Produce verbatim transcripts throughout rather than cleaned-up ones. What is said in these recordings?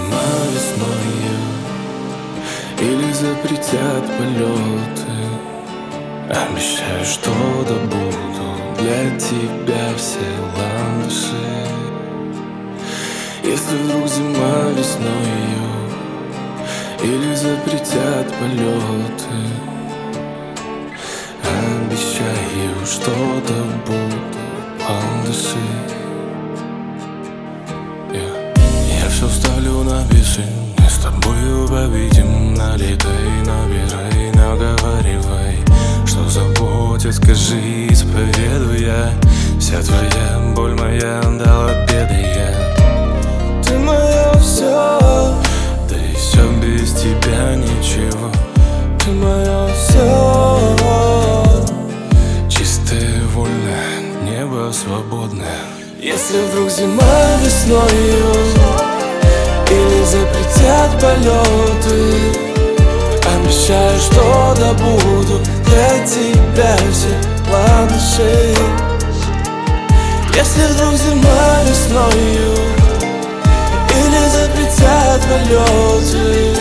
зима весною, или запретят полеты. Обещаю, что добуду для тебя все ландыши. Если вдруг зима весною, или запретят полеты, обещаю, что добуду ландыши. Я все ставлю на весы, мы с тобою победим. Налетай, набирай, наговаривай, что заботит, скажи, исповедую я. Вся твоя боль моя до обеда я. Ты мое все, да и все без тебя ничего. Ты мое все, чистое, вольное, небо свободное. Если вдруг зима весною, или запретят полеты, обещаю, что добуду для тебя все ландыши. Если вдруг зима весною, или запретят полеты,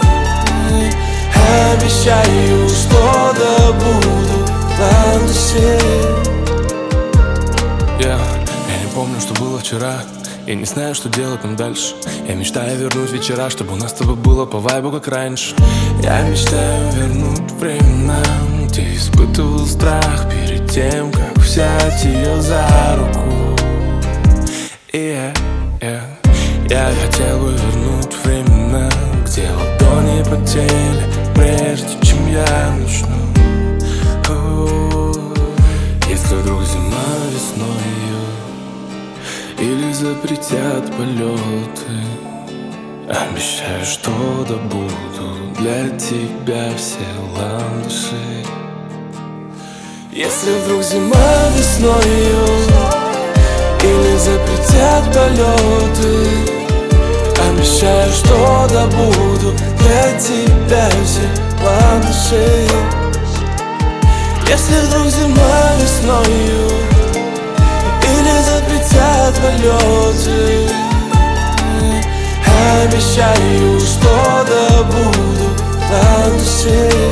обещаю, что добуду ландыши. Yeah. Я не помню, что было вчера, я не знаю, что делать нам дальше. Я мечтаю вернуть вечера, чтобы у нас с тобой было по вайбу, как раньше. Я мечтаю вернуть времена, где испытывал страх перед тем, как взять ее за руку. Yeah, yeah. Я хотел бы вернуть времена, где ладони потели, прежде чем я начну. Если вдруг зима весною, или запретят полеты, обещаю, что добуду для тебя все ландыши. Если вдруг зима весною, или запретят полеты, обещаю, что добуду для тебя все ландыши. Если вдруг зима весною, или запретят полеты, обещаю, что добуду ландыши.